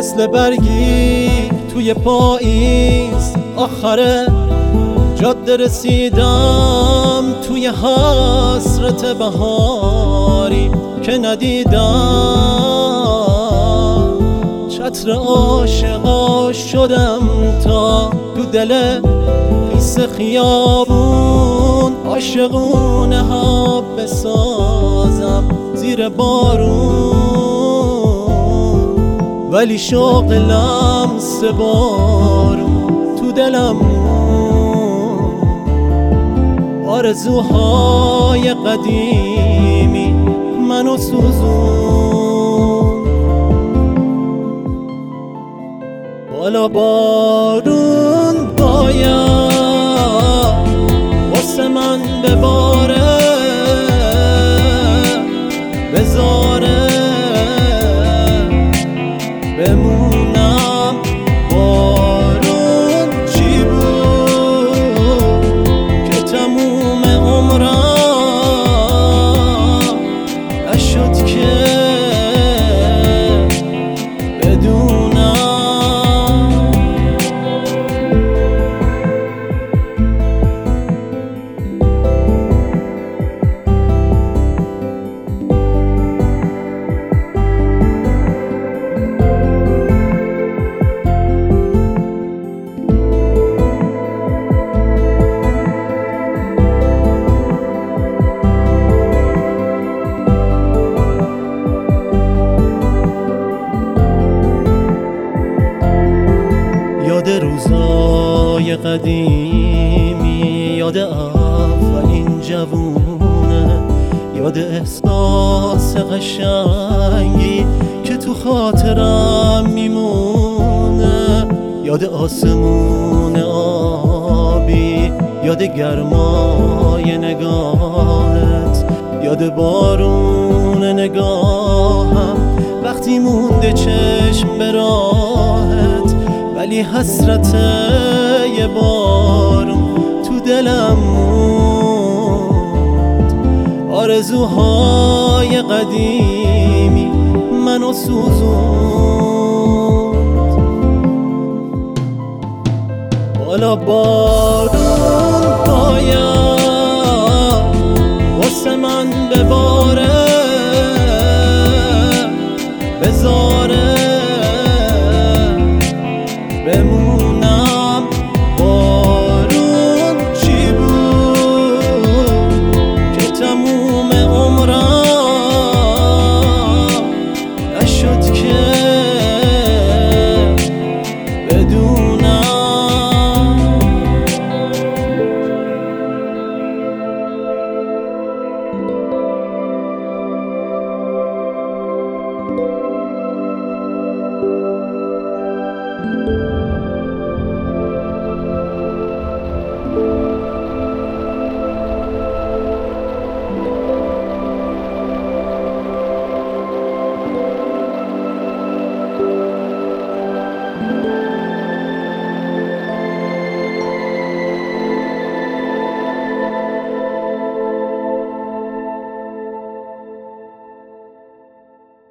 مثل برگی توی پاییز آخره جاده رسیدم توی حسرت بهاری که ندیدم. چتر عاشقا شدم تا تو دل خیس خیابون عاشقونه ها بسازم زیر بارون، ولی شوق لمس بارون تو دلم آرزوهای قدیمی منو سوزون. بالا بارون باید واسه من بباره، بذاره بمونم. بارون چی بود که تموم عمرم نشد که بدونم. یاد روزای قدیمی، یاد اولین جوونه، یاد احساس قشنگی که تو خاطرم میمونه، یاد آسمون آبی، یاد گرمای نگاهت، یاد بارون نگاهم وقتی مونده چشم به راهت، ولی حسرت یه بارون تو دلم موند. آرزوهای قدیمی منو سوزوند. بالا بارون باید واسه من بباره، بذاره بمونم. بارون چی بود که تموم عمرم نشد که بدونم.